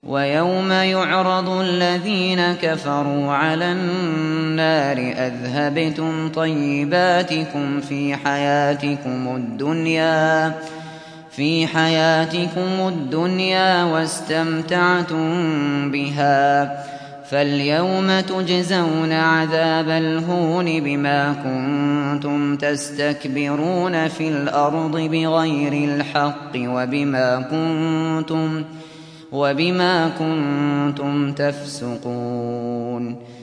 ويوم يعرض الذين كفروا على النار أذهبتم طيباتكم في حياتكم الدنيا واستمتعتم بها، فاليوم تجزون عذاب الهون بما كنتم تستكبرون في الأرض بغير الحق وبما كنتم تفسقون.